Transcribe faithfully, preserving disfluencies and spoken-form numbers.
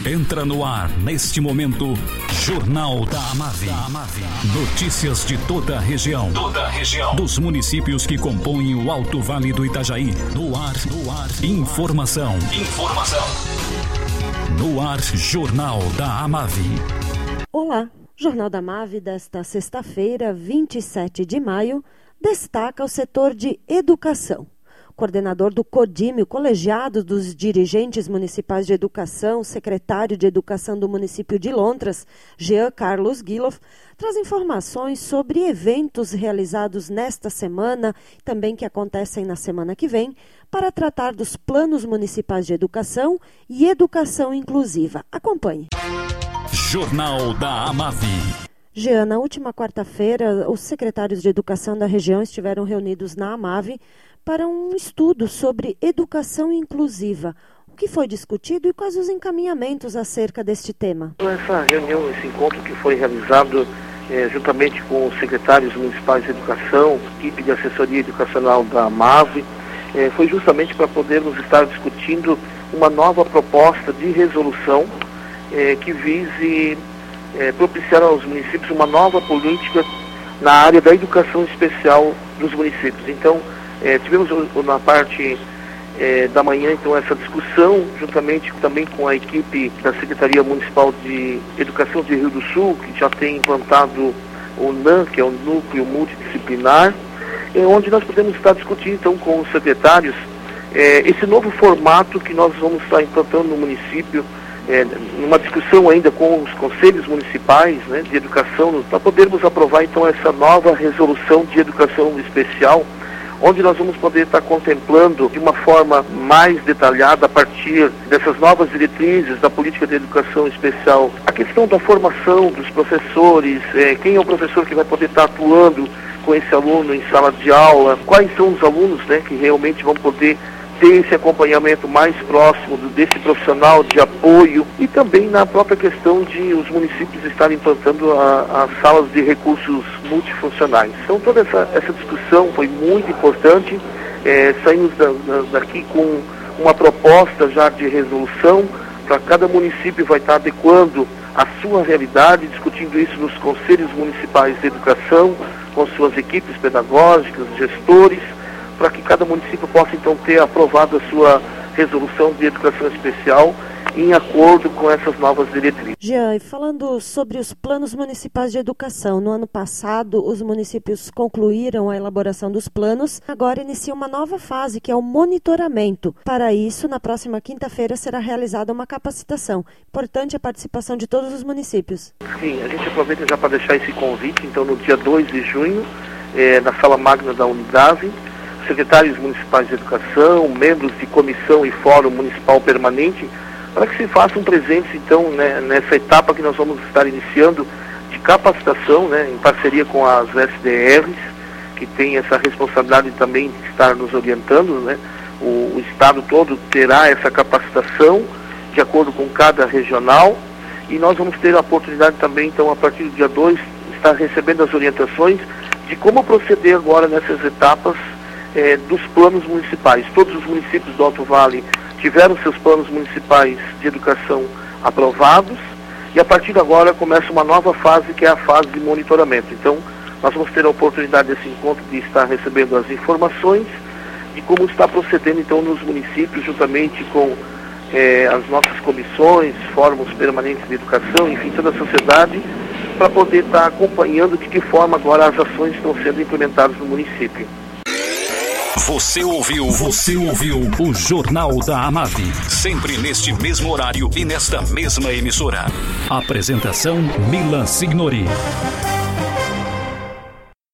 Entra no ar, neste momento, Jornal da Amave. Notícias de toda a região. Toda a região. Dos municípios que compõem o Alto Vale do Itajaí. No ar, no ar. Informação. Informação. No ar, Jornal da Amave. Olá, Jornal da Amave desta sexta-feira, vinte e sete de maio, destaca o setor de educação. Coordenador do CODIME, o Colegiado dos Dirigentes Municipais de Educação, secretário de Educação do município de Lontras, Jean Carlos Guiloff, traz informações sobre eventos realizados nesta semana e também que acontecem na semana que vem, para tratar dos planos municipais de educação e educação inclusiva. Acompanhe. Jornal da Amave. Jean, na última quarta-feira, os secretários de educação da região estiveram reunidos na Amave para um estudo sobre educação inclusiva. O que foi discutido e quais os encaminhamentos acerca deste tema? Essa reunião, esse encontro que foi realizado é, juntamente com os secretários municipais de educação, equipe de assessoria educacional da Amave, é, foi justamente para podermos estar discutindo uma nova proposta de resolução é, que vise é, propiciar aos municípios uma nova política na área da educação especial dos municípios. Então, É, tivemos na parte é, da manhã, então, essa discussão, juntamente também com a equipe da Secretaria Municipal de Educação de Rio do Sul, que já tem implantado o N A M, que é o Núcleo Multidisciplinar, é, onde nós podemos estar discutindo, então, com os secretários, é, esse novo formato que nós vamos estar implantando no município, é, numa discussão ainda com os conselhos municipais, né, de educação, para podermos aprovar, então, essa nova resolução de educação especial, onde nós vamos poder estar contemplando de uma forma mais detalhada, a partir dessas novas diretrizes da política de educação especial, a questão da formação dos professores, é, quem é o professor que vai poder estar atuando com esse aluno em sala de aula, quais são os alunos, né, que realmente vão poder ter esse acompanhamento mais próximo desse profissional de apoio, e também na própria questão de os municípios estarem implantando as salas de recursos multifuncionais. Então toda essa, essa discussão foi muito importante, é, saímos da, da, daqui com uma proposta já de resolução, para cada município vai estar adequando a sua realidade, discutindo isso nos conselhos municipais de educação, com suas equipes pedagógicas, gestores, para que cada município possa então ter aprovado a sua resolução de educação especial em acordo com essas novas diretrizes. Jean, e falando sobre os planos municipais de educação, no ano passado os municípios concluíram a elaboração dos planos, agora inicia uma nova fase, que é o monitoramento. Para isso, na próxima quinta-feira será realizada uma capacitação. Importante a participação de todos os municípios. Sim, a gente aproveita já para deixar esse convite, então no dia dois de junho, é, na sala magna da Unidade, secretários municipais de educação, membros de comissão e fórum municipal permanente, para que se façam presentes, então, né, nessa etapa que nós vamos estar iniciando de capacitação, né, em parceria com as S D Rs, que tem essa responsabilidade também de estar nos orientando, né. O, o Estado todo terá essa capacitação de acordo com cada regional, e nós vamos ter a oportunidade também, então, a partir do dia dois, estar recebendo as orientações de como proceder agora nessas etapas É, dos planos municipais. Todos os municípios do Alto Vale tiveram seus planos municipais de educação aprovados, e a partir de agora começa uma nova fase, que é a fase de monitoramento. Então, nós vamos ter a oportunidade desse encontro de estar recebendo as informações de como está procedendo então nos municípios, juntamente com é, as nossas comissões, fóruns permanentes de educação, enfim, toda a sociedade, para poder estar acompanhando de que forma agora as ações estão sendo implementadas no município. Você ouviu, você ouviu o Jornal da Amave, sempre neste mesmo horário e nesta mesma emissora. Apresentação Milan Signori.